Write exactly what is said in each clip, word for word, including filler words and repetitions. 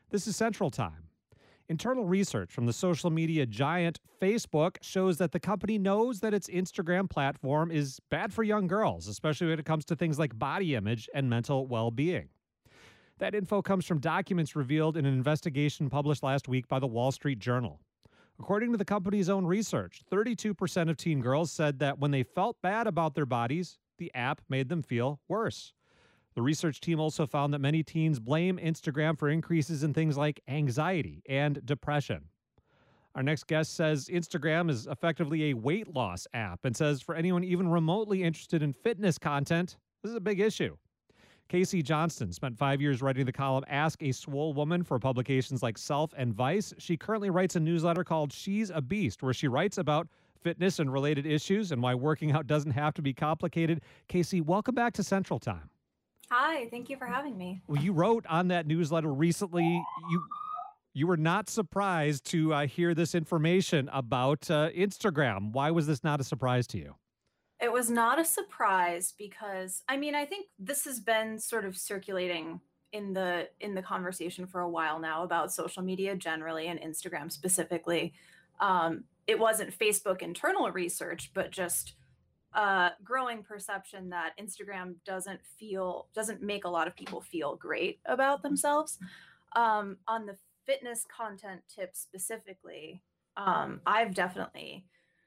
This is Central Time. Internal research from the social media giant Facebook shows that the company knows that its Instagram platform is bad for young girls, especially when it comes to things like body image and mental well-being. That info comes from documents revealed in an investigation published last week by the Wall Street Journal. According to the company's own research, thirty-two percent of teen girls said that when they felt bad about their bodies, the app made them feel worse. The research team also found that many teens blame Instagram for increases in things like anxiety and depression. Our next guest says Instagram is effectively a weight loss app and says for anyone even remotely interested in fitness content, this is a big issue. Casey Johnston spent five years writing the column Ask a Swole Woman for publications like Self and Vice. She currently writes a newsletter called She's a Beast, where she writes about fitness and related issues and why working out doesn't have to be complicated. Casey, welcome back to Central Time. Hi, thank you for having me. Well, you wrote on that newsletter recently, you you were not surprised to uh, hear this information about uh, Instagram. Why was this not a surprise to you? It was not a surprise because, I mean, I think this has been sort of circulating in the in the conversation for a while now about social media generally and Instagram specifically. Um, it wasn't Facebook internal research, but just uh, growing perception that Instagram doesn't feel, doesn't make a lot of people feel great about themselves. Um, on the fitness content tips specifically, um, I've definitely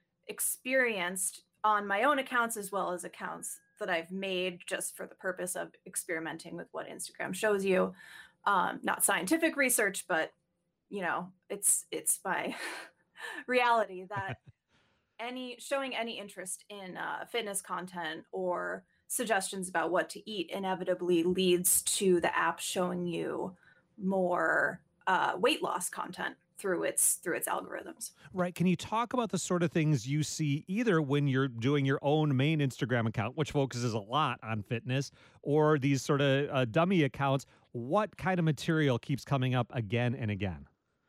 experienced on my own accounts as well as accounts that I've made just for the purpose of experimenting with what Instagram shows you. Um, not scientific research, but you know, it's it's my reality that any showing any interest in uh, fitness content or suggestions about what to eat inevitably leads to the app showing you more uh, weight loss content through its through its algorithms. Right. Can you talk about the sort of things you see either when you're doing your own main Instagram account, which focuses a lot on fitness, or these sort of uh, dummy accounts? What kind of material keeps coming up again and again?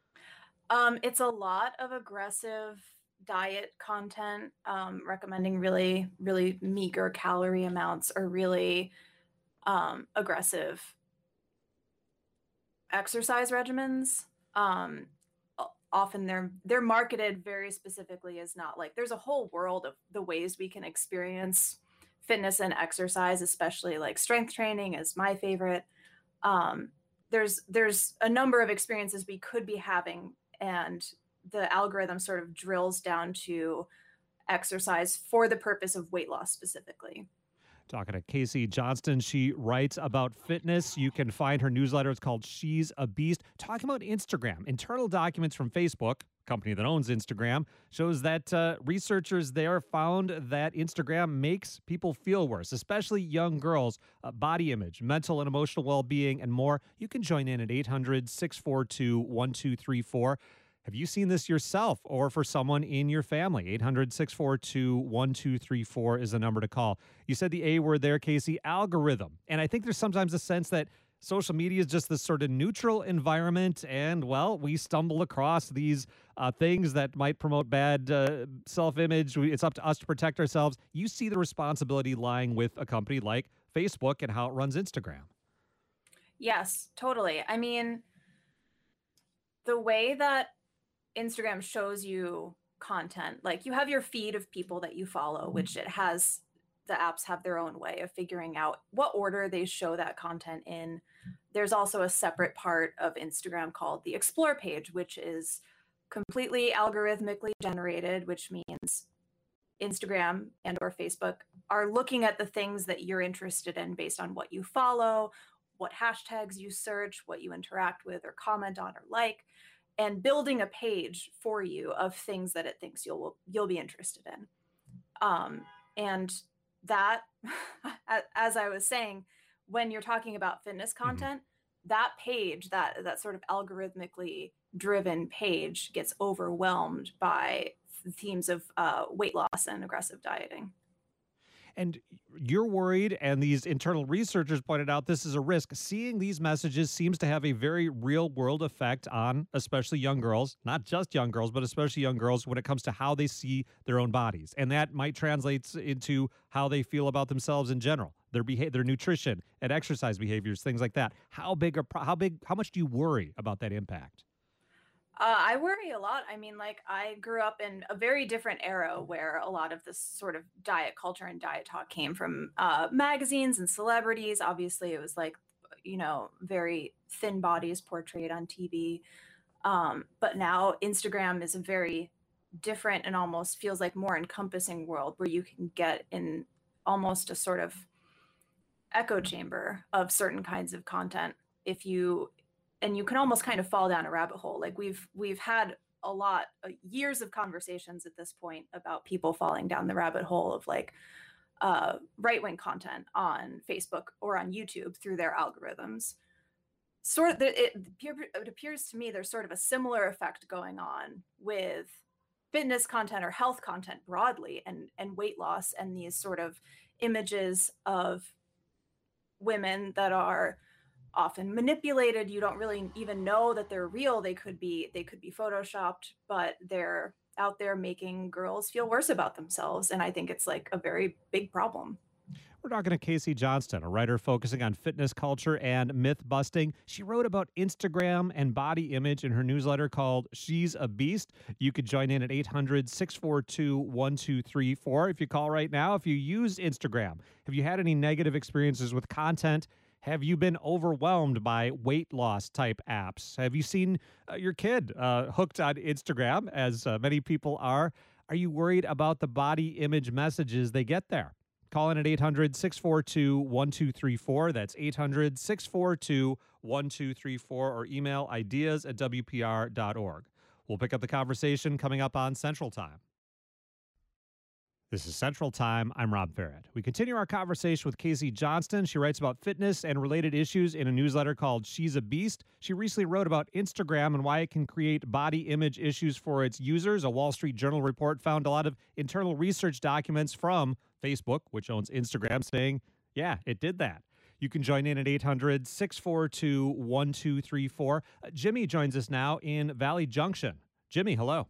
Um, it's a lot of aggressive diet content, um, recommending really, really meager calorie amounts or really um, aggressive exercise regimens. Um, often they're they're marketed very specifically as not like, there's a whole world of the ways we can experience fitness and exercise, especially like strength training is my favorite. Um, there's there's a number of experiences we could be having, and the algorithm sort of drills down to exercise for the purpose of weight loss specifically. Talking to Casey Johnston. She writes about fitness. You can find her newsletter. It's called She's a Beast. Talking about Instagram. Internal documents from Facebook, company that owns Instagram, shows that uh, researchers there found that Instagram makes people feel worse, especially young girls. Uh, body image, mental and emotional well-being, and more. You can join in at eight hundred, six four two, one two three four. Have you seen this yourself or for someone in your family? eight hundred, six four two, one two three four is the number to call. You said the A word there, Casey, algorithm. And I think there's sometimes a sense that social media is just this sort of neutral environment. And, well, we stumble across these uh, things that might promote bad uh, self-image. It's up to us to protect ourselves. You see the responsibility lying with a company like Facebook and how it runs Instagram. Yes, totally. I mean, the way that Instagram shows you content, like you have your feed of people that you follow, which it has, the apps have their own way of figuring out what order they show that content in. There's also a separate part of Instagram called the Explore page, which is completely algorithmically generated, which means Instagram and or Facebook are looking at the things that you're interested in based on what you follow, what hashtags you search, what you interact with or comment on or like, and building a page for you of things that it thinks you'll you'll be interested in. Um, and that, as I was saying, when you're talking about fitness content, mm-hmm. that page, that that sort of algorithmically driven page gets overwhelmed by themes of uh, weight loss and aggressive dieting. And you're worried, and these internal researchers pointed out this is a risk. Seeing these messages seems to have a very real-world effect on especially young girls, not just young girls, but especially young girls when it comes to how they see their own bodies. And that might translate into how they feel about themselves in general. their behavior, their nutrition and exercise behaviors, things like that. How big or how big, how much do you worry about that impact? Uh, I worry a lot. I mean, like, I grew up in a very different era where a lot of this sort of diet culture and diet talk came from uh, magazines and celebrities. Obviously, it was like, you know, very thin bodies portrayed on T V. Um, but now Instagram is a very different and almost feels like more encompassing world where you can get in almost a sort of echo chamber of certain kinds of content if you and you can almost kind of fall down a rabbit hole. Like we've we've had a lot uh, years of conversations at this point about people falling down the rabbit hole of like uh, right-wing content on Facebook or on YouTube through their algorithms. Sort of it, it appears to me there's sort of a similar effect going on with fitness content or health content broadly, and and weight loss, and these sort of images of women that are often manipulated. You don't really even know that they're real. They could be they could be photoshopped, but they're out there making girls feel worse about themselves, and I think it's like a very big problem. We're talking to Casey Johnston, a writer focusing on fitness culture and myth busting. She wrote about Instagram and body image in her newsletter called She's a Beast. You could join in at eight hundred, six four two, one two three four if you call right now. If you use Instagram, have you had any negative experiences with content? Have you been overwhelmed by weight loss type apps? Have you seen uh, your kid uh, hooked on Instagram, as uh, many people are? Are you worried about the body image messages they get there? Call in at eight hundred, six four two, one two three four. That's eight hundred, six four two, one two three four, or email ideas at W P R dot org. We'll pick up the conversation coming up on Central Time. This is Central Time. I'm Rob Farrett. We continue our conversation with Casey Johnston. She writes about fitness and related issues in a newsletter called She's a Beast. She recently wrote about Instagram and why it can create body image issues for its users. A Wall Street Journal report found a lot of internal research documents from Facebook, which owns Instagram, saying, yeah, it did that. You can join in at eight hundred, six four two, one two three four. Uh, Jimmy joins us now in Valley Junction. Jimmy, hello.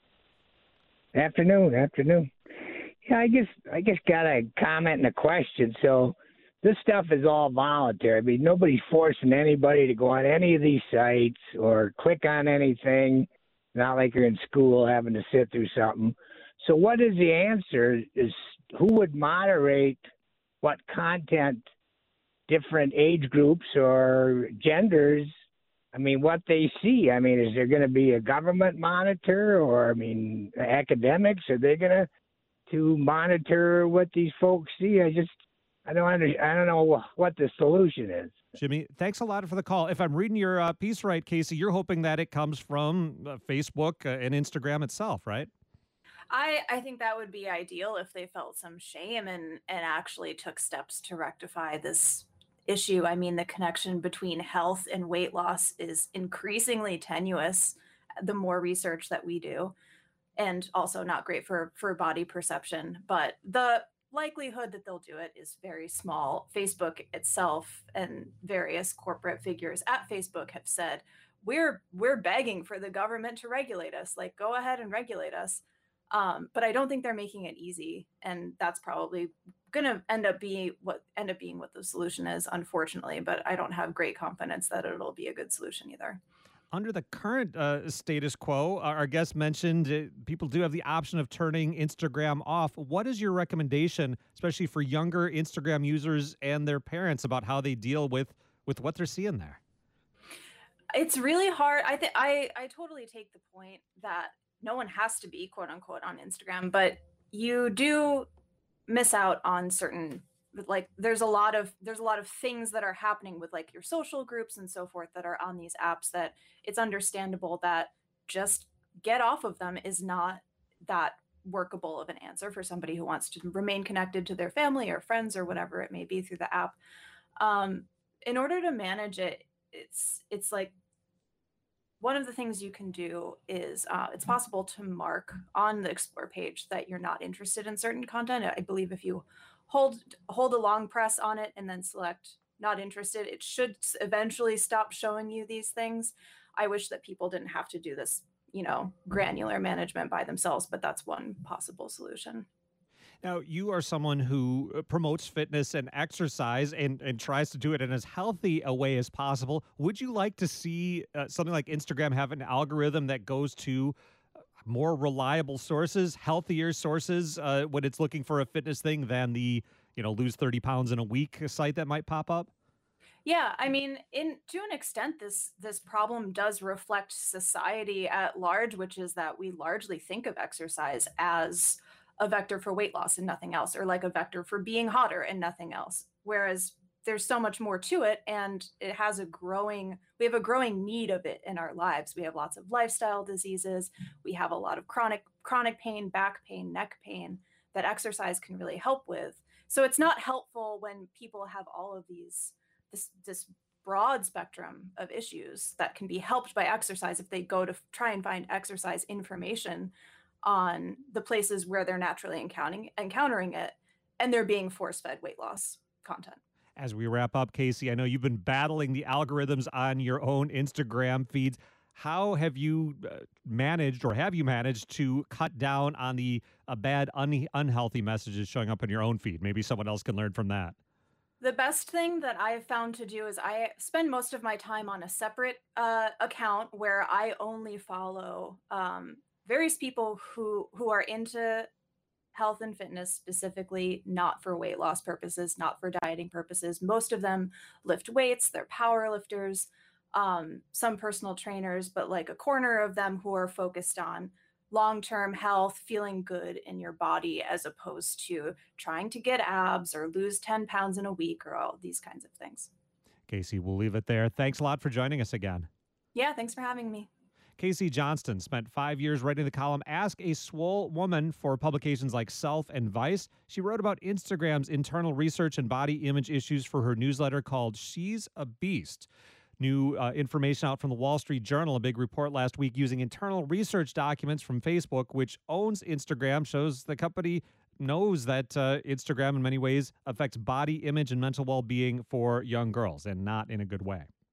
Afternoon, afternoon. Yeah, I guess I just got a comment and a question. So this stuff is all voluntary. I mean, nobody's forcing anybody to go on any of these sites or click on anything. Not like you're in school having to sit through something. So what is the answer? Is who would moderate what content different age groups or genders, I mean, what they see? I mean, is there going to be a government monitor, or, I mean, academics? Are they going to to monitor what these folks see? I just, I don't under, I don't know what the solution is. Jimmy, thanks a lot for the call. If I'm reading your uh, piece right, Casey, you're hoping that it comes from uh, Facebook uh, and Instagram itself, right? I, I think that would be ideal if they felt some shame and, and actually took steps to rectify this issue. I mean, the connection between health and weight loss is increasingly tenuous the more research that we do, and also not great for, for body perception. But the likelihood that they'll do it is very small. Facebook itself and various corporate figures at Facebook have said, we're we're begging for the government to regulate us. Like, go ahead and regulate us. Um, but I don't think they're making it easy, and that's probably going to end up being what end up being what the solution is, unfortunately. But I don't have great confidence that it'll be a good solution either. Under the current uh, status quo, our guest mentioned uh, people do have the option of turning Instagram off. What is your recommendation, especially for younger Instagram users and their parents, about how they deal with with what they're seeing there? It's really hard. I think I I totally take the point that no one has to be quote unquote on Instagram, but you do miss out on certain, like there's a lot of there's a lot of things that are happening with like your social groups and so forth that are on these apps that it's understandable that just get off of them is not that workable of an answer for somebody who wants to remain connected to their family or friends or whatever it may be through the app. Um, in order to manage it, it's it's like one of the things you can do is uh, it's possible to mark on the Explore page that you're not interested in certain content. I believe if you hold hold a long press on it and then select not interested, it should eventually stop showing you these things. I wish that people didn't have to do this, you know, granular management by themselves, but that's one possible solution. Now, you are someone who uh, promotes fitness and exercise and, and tries to do it in as healthy a way as possible. Would you like to see uh, something like Instagram have an algorithm that goes to more reliable sources, healthier sources uh, when it's looking for a fitness thing than the, you know, lose thirty pounds in a week site that might pop up? Yeah, I mean, in to an extent, this this problem does reflect society at large, which is that we largely think of exercise as a vector for weight loss and nothing else, or like a vector for being hotter and nothing else. Whereas there's so much more to it, and it has a growing, we have a growing need of it in our lives. We have lots of lifestyle diseases. We have a lot of chronic chronic pain, back pain, neck pain that exercise can really help with. So it's not helpful when people have all of these this this broad spectrum of issues that can be helped by exercise if they go to f- try and find exercise information on the places where they're naturally encountering encountering it, and they're being force fed weight loss content. As we wrap up, Casey, I know you've been battling the algorithms on your own Instagram feeds. How have you uh, managed, or have you managed to cut down on the uh, bad, un- unhealthy messages showing up in your own feed? Maybe someone else can learn from that. The best thing that I've found to do is I spend most of my time on a separate uh, account where I only follow um, various people who who are into health and fitness, specifically not for weight loss purposes, not for dieting purposes. Most of them lift weights, they're power lifters, um, some personal trainers, but like a corner of them who are focused on long-term health, feeling good in your body, as opposed to trying to get abs or lose ten pounds in a week or all these kinds of things. Casey, we'll leave it there. Thanks a lot for joining us again. Yeah, thanks for having me. Casey Johnston spent five years writing the column Ask a Swole Woman for publications like Self and Vice. She wrote about Instagram's internal research and body image issues for her newsletter called She's a Beast. New uh, information out from the Wall Street Journal, a big report last week using internal research documents from Facebook, which owns Instagram, shows the company knows that uh, Instagram in many ways affects body image and mental well-being for young girls, and not in a good way.